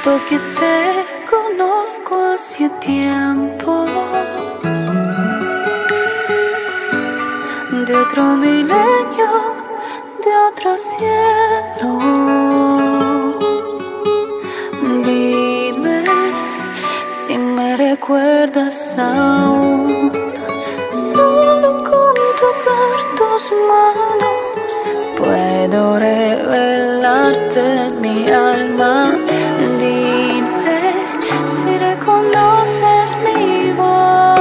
Siento que te conozco hace tiempo, de otro milenio, de otro cielo. Dime si me recuerdas aún. Solo con tocar tus manos puedo revelarte mi alma. Dime si reconoces mi voz.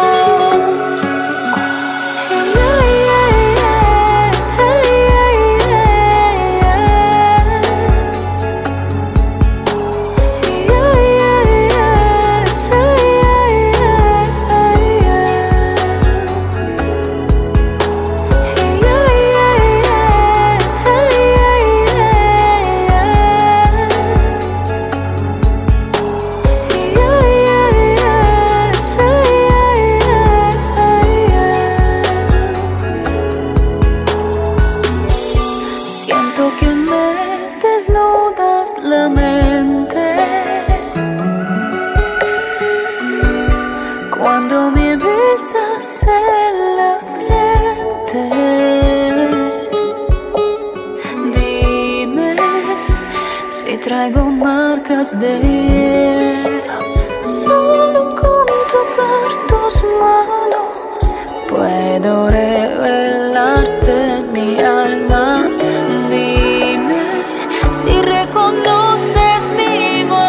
Que me desnudas la mente cuando me besas en la frente. Dime si traigo marcas de hielo. Solo con tocar tus manos puedo revelarte mi alma. Si reconoces mi voz.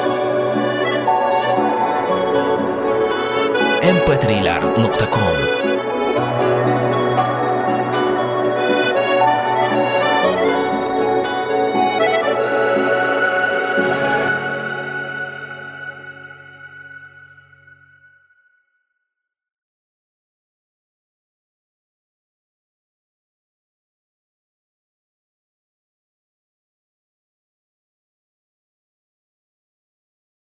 mp3lar.com